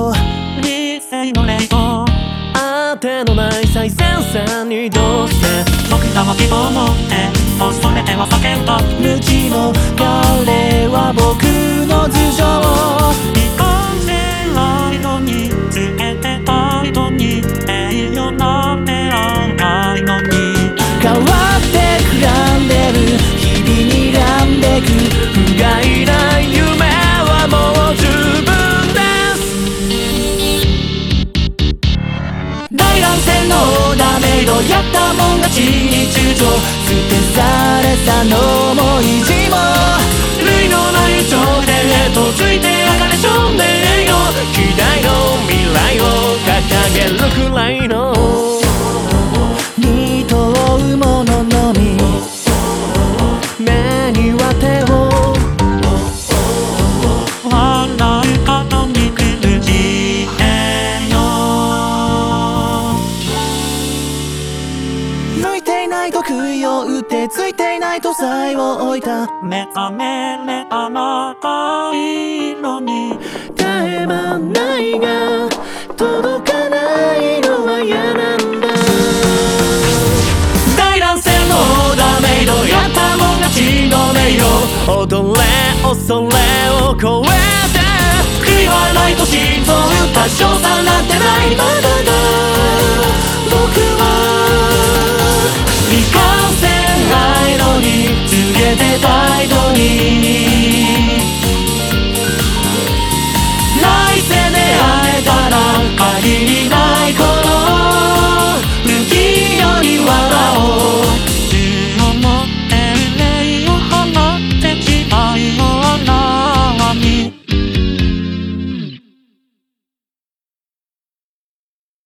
と理性の霊と当てのない最前線にどうして僕らは希望を持って恐れては叫んだ無知の彼は僕の頭上離婚しないのにつけてたいのに栄養なんてあんないのに変わってくらんでる日々にらんでく不甲斐ない夢はもう十分です大乱戦のダメードやったもん勝ちに躊躇捨てされたのも意地も類のない頂点へとついて上がれ少年よ希代の未来を掲げるくらいの見とうもののみ目には手を笑うことに苦しえよ向いていないと杭を打ってついていないとさえを置いた目覚めればまたいいのに絶え間ないが届かないのは嫌なんだ大乱戦のダメードやったもん勝ちの名誉踊れ恐れを超えて悔いはないと心臓多少さなんてないまだ